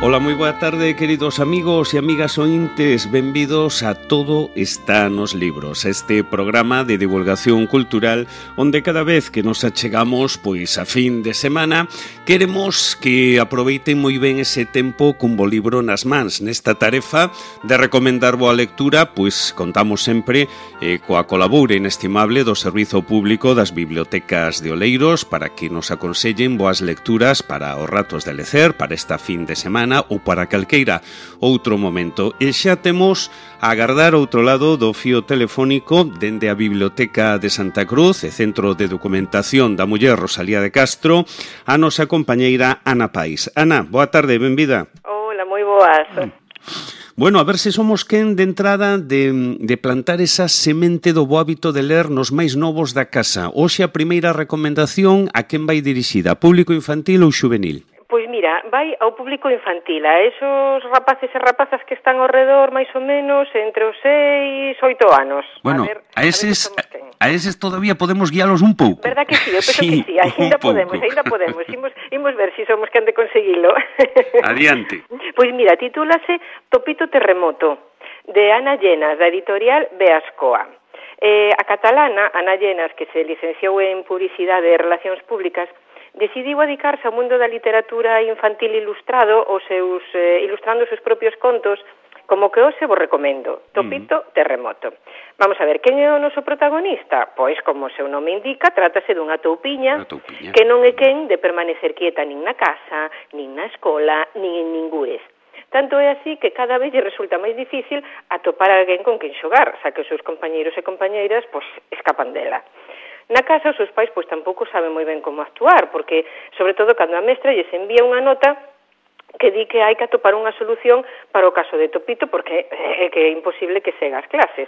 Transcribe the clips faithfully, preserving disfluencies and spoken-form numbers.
Ola, moi boa tarde, queridos amigos e amigas ointes. Benvidos a Todo está nos libros, este programa de divulgación cultural onde cada vez que nos achegamos pois a fin de semana queremos que aproveiten moi ben ese tempo cun bo libro nas mans. Nesta tarefa de recomendar boa lectura, pois contamos sempre eh, coa colabora inestimable do Servizo Público das Bibliotecas de Oleiros para que nos aconsellen boas lecturas para os ratos de lecer, para esta fin de semana ou para calqueira outro momento. E xa temos a agardar outro lado do fío telefónico dende a Biblioteca de Santa Cruz e Centro de Documentación da Muller Rosalía de Castro a nosa compañeira Ana Pais. Ana, boa tarde, benvida. Hola, moi boas. Bueno, a ver se somos quen de entrada de, de plantar esa semente do bo hábito de ler nos máis novos da casa. Hoxe a primeira recomendación a quen vai dirixida, público infantil ou xuvenil? Pois mira, vai ao público infantil, a esos rapaces e rapazas que están ao redor máis ou menos entre os seis e oito anos. Bueno, a, ver, a eses a, a eses todavía podemos guialos un pouco. Verdad que sí, eu penso sí, que sí, ainda podemos, ainda podemos. Imos, imos ver se si somos quen de conseguilo. Adiante. Pois mira, titúlase Topito Terremoto, de Ana Llenas, da editorial Beascoa. Eh, a catalana, Ana Llenas, que se licenciou en Publicidade e Relacións Públicas, decidiu dedicarse ao mundo da literatura infantil ilustrado, os seus, eh, ilustrando os seus propios contos, como que hoxe vos recomendo, Topito mm. Terremoto. Vamos a ver, quen é o noso protagonista? Pois, como o seu nome indica, trátase dunha toupiña, toupiña que non é quen de permanecer quieta nin na casa, nin na escola, nin en ningures. Tanto é así que cada vez lle resulta máis difícil atopar alguén con quen xogar, xa que os seus compañeiros e compañeiras pois, escapan dela. Na casa os seus pais pois tampouco saben moi ben como actuar, porque sobre todo cando a mestra lles envía unha nota que di que hai que atopar unha solución para o caso de Topito porque é que é imposible que segue as clases.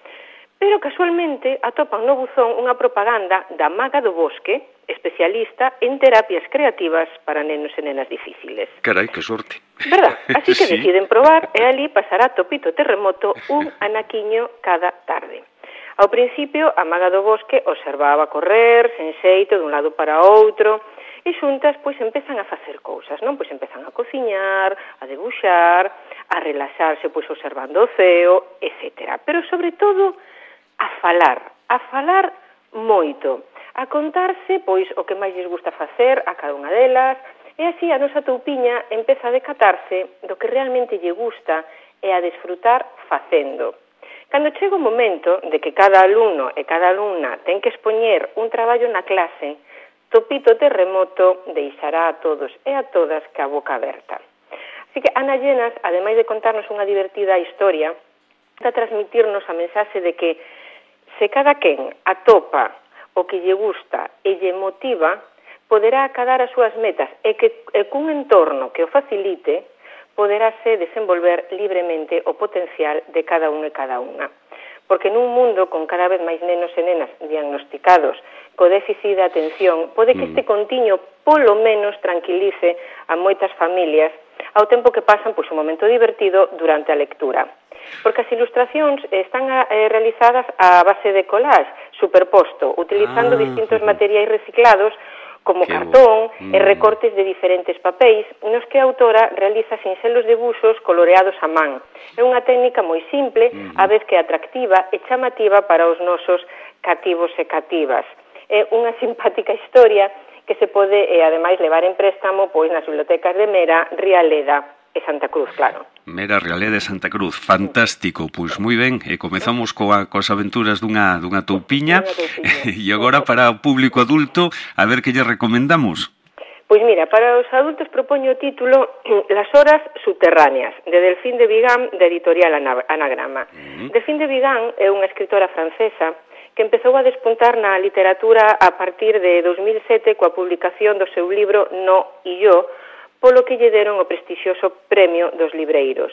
Pero casualmente atopan no buzón unha propaganda da Maga do Bosque, especialista en terapias creativas para nenos e nenas difíciles. Carai, que sorte. Verdad? Así que sí. deciden probar e ali pasará Topito Terremoto un anaquiño cada tarde. Ao principio, a Maga do Bosque observaba correr, sen xeito, dun lado para outro, e xuntas, pois, empezan a facer cousas, non? Pois empezan a cociñar, a debuxar, a relaxarse, pois, observando o ceo, etcétera. Pero, sobre todo, a falar, a falar moito, a contarse, pois, o que máis lles gusta facer a cada unha delas, e así a nosa toupiña empeza a decatarse do que realmente lle gusta e a desfrutar facendo. Cando chega o momento de que cada alumno e cada alumna ten que expoñer un traballo na clase, Topito Terremoto deixará a todos e a todas ca boca aberta. Así que Ana Llenas, ademais de contarnos unha divertida historia, está a transmitirnos a mensaxe de que se cada quen atopa o que lle gusta e lle motiva, poderá acadar as súas metas e que e cun entorno que o facilite, poderase desenvolver libremente o potencial de cada un e cada unha. Porque nun mundo con cada vez máis nenos e nenas diagnosticados co déficit de atención, pode que este contiño polo menos tranquilice a moitas familias ao tempo que pasan pois, un momento divertido durante a lectura. Porque as ilustracións están eh, realizadas a base de collage superposto, utilizando ah, distintos materiais reciclados como que cartón mm. e recortes de diferentes papéis, nos que a autora realiza sinxelos debuxos coloreados a man. É unha técnica moi simple, mm. a vez que atractiva e chamativa para os nosos cativos e cativas. É unha simpática historia que se pode, e ademais, levar en préstamo pois nas bibliotecas de Mera, Rialeda e Santa Cruz, claro. Mera, Rialeda e Santa Cruz, fantástico, pois moi ben, e comezamos coa, coas aventuras dunha, dunha toupiña, e agora para o público adulto, a ver que lle recomendamos. Pois mira, para os adultos propoño o título Las horas subterráneas, de Delfín de Vigan, de editorial Anagrama. Uh-huh. Delfín de Vigan é unha escritora francesa que empezou a despuntar na literatura a partir de dos mil sete coa publicación do seu libro No e yo, polo que lle deron o prestixioso premio dos libreiros.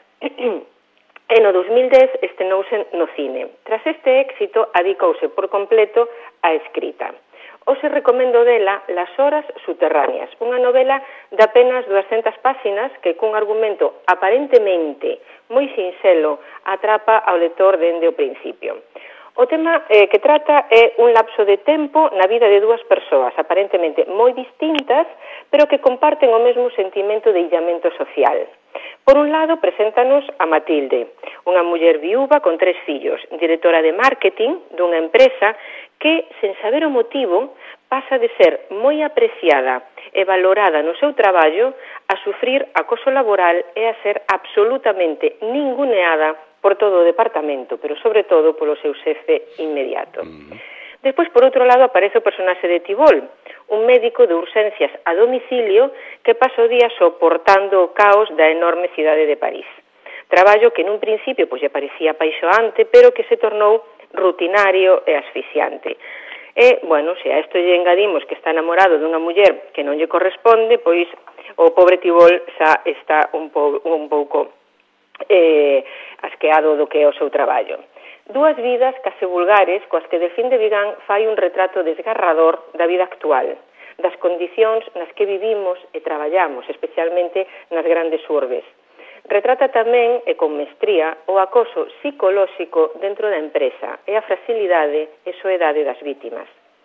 E no dos mil dez estreноuse no cine. Tras este éxito, adicouse por completo á escrita. Hoxe recomendo dela Las horas subterráneas, unha novela de apenas duascentas páxinas que cun argumento aparentemente moi sinxelo atrapa ao lector dende o principio. O tema eh, que trata é un lapso de tempo na vida de dúas persoas, aparentemente moi distintas, pero que comparten o mesmo sentimento de illamento social. Por un lado, preséntanos a Matilde, unha muller viúva con tres fillos, directora de marketing dunha empresa que, sen saber o motivo, pasa de ser moi apreciada e valorada no seu traballo a sufrir acoso laboral e a ser absolutamente ninguneada por todo o departamento, pero sobre todo polo seu xefe inmediato. Uh-huh. Despois, por outro lado, aparece o personaxe de Tibol, un médico de urxencias a domicilio que pasa o día soportando o caos da enorme cidade de París. Traballo que nun principio pois lle parecía apaixoante, pero que se tornou rutinario e asfixiante. E, bueno, se a isto lle engadimos que está namorado dunha muller que non lle corresponde, pois o pobre Tibol xa está un, po, un pouco eh, asqueado do que é o seu traballo. Dúas vidas case vulgares coas que Delfín de Vigán fai un retrato desgarrador da vida actual, das condicións nas que vivimos e traballamos, especialmente nas grandes urbes. Retrata tamén, e con mestría, o acoso psicolóxico dentro da empresa e a fragilidade e soedade das vítimas.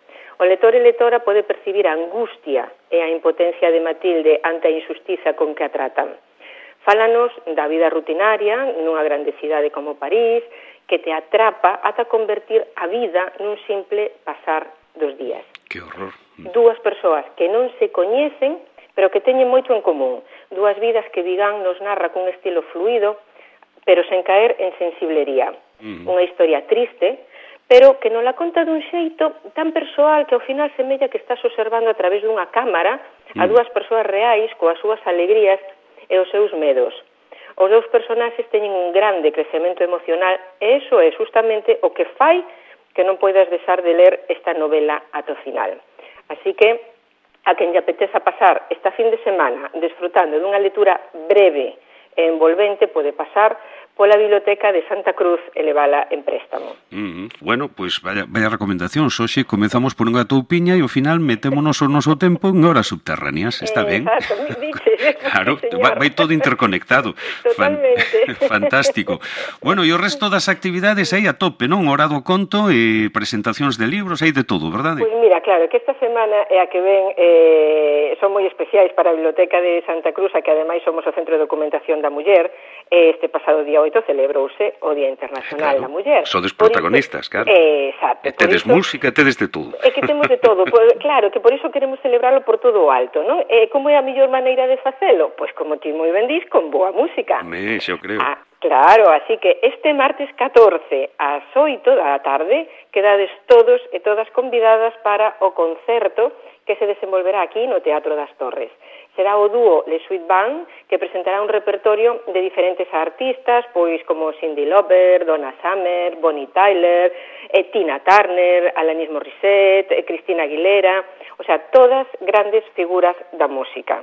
O lector e lectora pode percibir a angustia e a impotencia de Matilde ante a injustiza con que a tratan. Fálanos da vida rutinaria nunha grande cidade como París, que te atrapa ata convertir a vida nun simple pasar dos días. Que horror. Dúas persoas que non se coñecen, pero que teñen moito en común. Dúas vidas que Vigán nos narra cun estilo fluido, pero sen caer en sensiblería. Uh-huh. Unha historia triste, pero que non la conta dun xeito tan persoal que ao final semella que estás observando a través dunha cámara uh-huh. a dúas persoas reais coas súas alegrías e os seus medos. Os dous personaxes teñen un grande crecemento emocional e iso é justamente o que fai que non poidas deixar de ler esta novela ata o final. Así que, a quen lle apeteza pasar esta fin de semana desfrutando dunha lectura breve e envolvente, pode pasar pola biblioteca de Santa Cruz e levala en préstamo. Mm, bueno, pois pues vaya, vaya recomendación, Xoxe, comezamos por unha toupiña e ao final metémonos o noso tempo en horas subterráneas, está eh, ben? Exacto, dice. Claro, vai, vai todo interconectado. Totalmente. Fan, fantástico. Bueno, e o resto das actividades aí a tope, non? Hora do conto e presentacións de libros, hai de todo, verdade? Pois pues mira, claro, que esta semana é a que ven eh, son moi especiais para a Biblioteca de Santa Cruz, a que ademais somos o Centro de Documentación da Muller. Este pasado día oito celebrouse o Día Internacional claro, da Muller. Sodes protagonistas, claro. Eh, exacto. E tedes iso, música, tedes de todo. É que temos de todo. Pues, claro, que por iso queremos celebrarlo por todo o alto, non? E como é a mellor maneira de facelo? Pois como ti moi ben dís, con boa música. Me, xo creo. Ah, claro, así que este martes catorce ás oito da tarde quedades todos e todas convidadas para o concerto que se desenvolverá aquí no Teatro das Torres. Será o dúo Le Sweet Band que presentará un repertorio de diferentes artistas, pois como Cyndi Lauper, Donna Summer, Bonnie Tyler, e Tina Turner, Alanis Morissette, e Christina Aguilera, o sea, todas grandes figuras da música.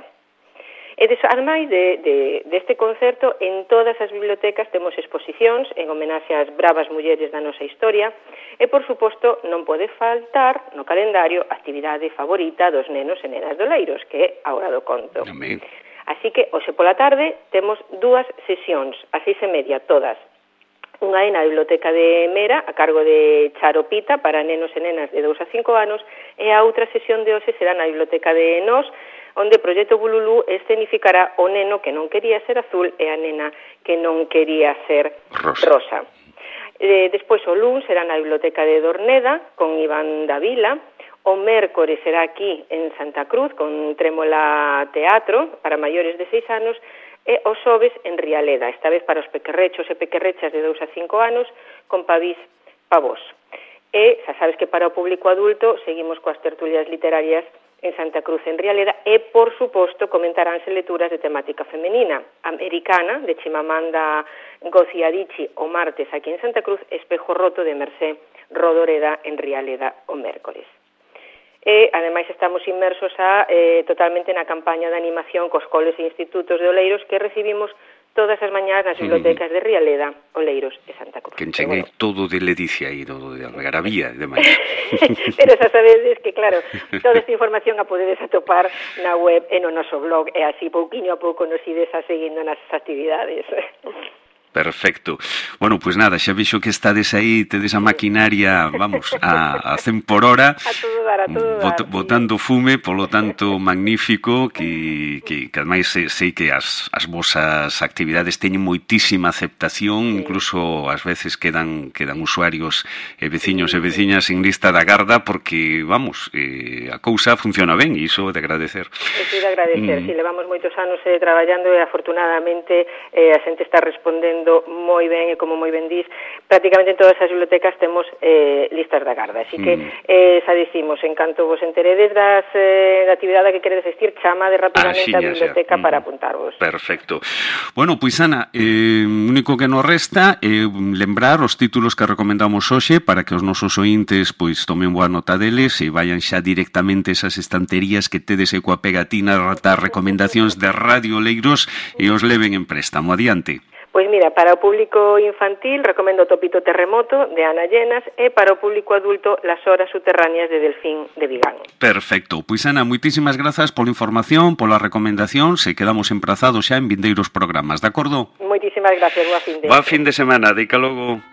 E des, ademais de, de, deste concerto, en todas as bibliotecas temos exposicións en homenaxe ás bravas mulleres da nosa historia e, por suposto, non pode faltar no calendario a actividade favorita dos nenos e nenas de Oleiros, que é a hora do conto. Amén. Así que, hoxe pola tarde, temos dúas sesións, a seis e media, todas. Unha é na Biblioteca de Mera, a cargo de Charo Pita, para nenos e nenas de dous a cinco anos, e a outra sesión de hoxe será na Biblioteca de Nos, onde o Proxecto Bululú escenificará o neno que non quería ser azul e a nena que non quería ser rosa. rosa. Eh, despois o luns será na Biblioteca de Dorneda con Iván Davila, o mércores será aquí en Santa Cruz con Trémola Teatro para maiores de seis anos e os xoves en Rialeda, esta vez para os pequerrechos e pequerrechas de dous a cinco anos con Pavís Pavós. E xa sabes que para o público adulto seguimos coas tertulias literarias en Santa Cruz en Rialeda e, por suposto, comentaránse lecturas de temática femenina. Americana, de Chimamanda Ngozi Adichie, o martes aquí en Santa Cruz, Espejo Roto de Mercé Rodoreda en Rialeda o mércores. E, ademais, estamos inmersos a, eh, totalmente na campaña de animación cos coles e institutos de Oleiros que recibimos todas as mañás nas bibliotecas de Rialeda, Oleiros e Santa Cruz. Que encheguei bueno. todo de ledicia e todo de algarabía e demais. Pero xa sabedes que, claro, toda esta información a podedes atopar na web e no noso blog, e así pouquiño a pouco nos ides a seguindo nas actividades. Perfecto. Bueno, pois pues nada, xa vexo que estades aí, tedes a maquinaria, vamos, a, a cen por hora, a todo dar, a todo bot, dar, botando fume, polo tanto, magnífico, que, que, que ademais sei, sei que as, as vosas actividades teñen moitísima aceptación, sí. Incluso ás veces quedan quedan usuarios e veciños sí. e veciñas en lista da garda, porque, vamos, eh, a cousa funciona ben, e iso de agradecer. Iso de agradecer, mm. si levamos moitos anos eh, traballando e afortunadamente eh, a xente está respondendo moi ben e como moi ben dís, prácticamente en todas as bibliotecas temos eh, listas da garda, así que mm. eh, xa dicimos, en canto vos enteredes das eh, da actividade que queredes vestir, chamade rapidamente ah, a biblioteca mm. para apuntarvos. Perfecto. Bueno, pois Ana, eh, único que nos resta é eh, lembrar os títulos que recomendamos hoxe para que os nosos ointes pois tomen boa nota deles e vayan xa directamente esas estanterías que tedes e coa pegatina das recomendacións de Radio Oleiros e os leven en préstamo. Adiante. Pois mira, para o público infantil recomendo Topito Terremoto, de Ana Llenas, e para o público adulto Las horas subterráneas de Delfín, de Vigán. Perfecto. Pois Ana, moitísimas grazas pola información, pola recomendación, se quedamos emprazados xa en vindeiros programas, de acordo? Moitísimas gracias, boa fin de Boa fin de semana, deica logo.